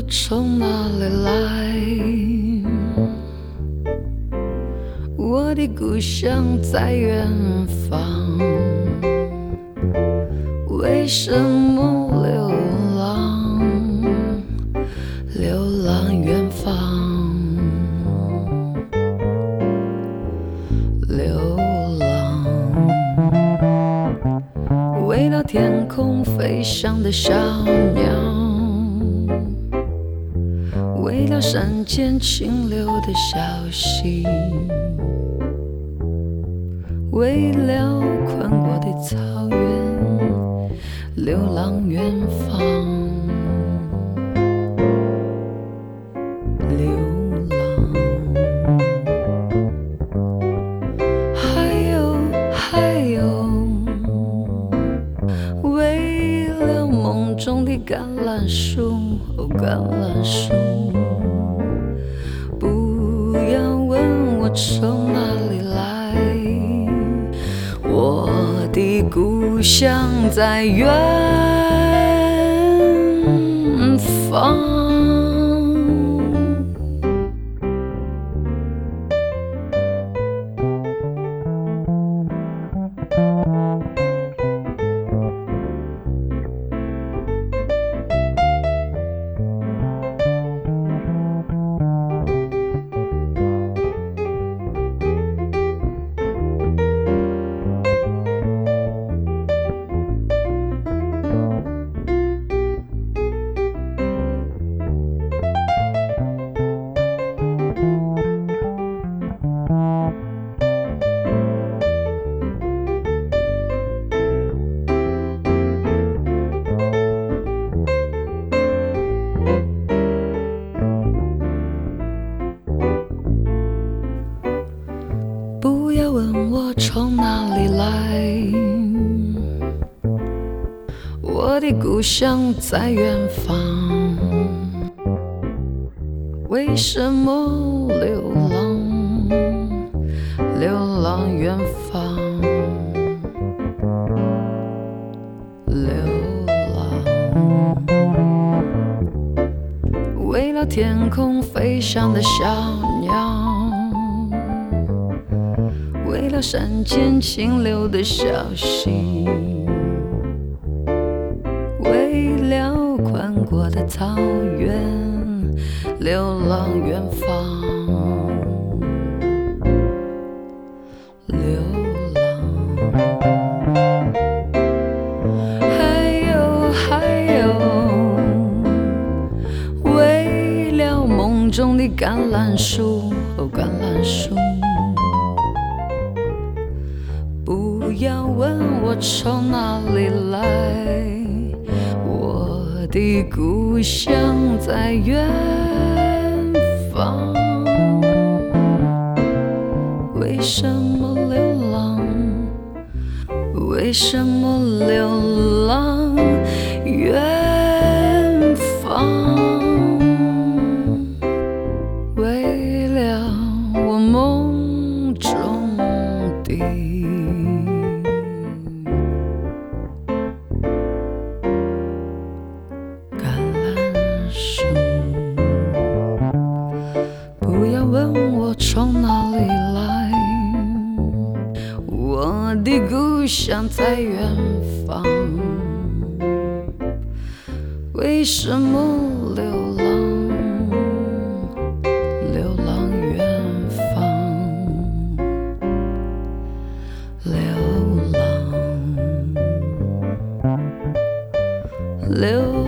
从哪里来？我的故乡在远方，为什么流浪？流浪远方，流浪，为了天空飞翔的小鸟，为了山间清流的小溪，为了宽阔的草原，流浪远方，流浪。还有，为了梦中的橄榄树，哦，橄榄树。不要问我从哪里来，我的故乡在远方。不要问我从哪里来，我的故乡在远方。为什么流浪？流浪远方，流浪。为了天空飞翔的小鸟，为了山间清流的小溪，为了宽阔的草原，流浪远方，流浪。还有，为了梦中的橄榄树，哦，橄榄树。不要问我从哪里来，我的故乡在远方。为什么流浪？为什么流浪远方？为了我梦中的不要问我从哪里来，我的故乡在远方。为什么流浪？流浪远方，流浪，流浪。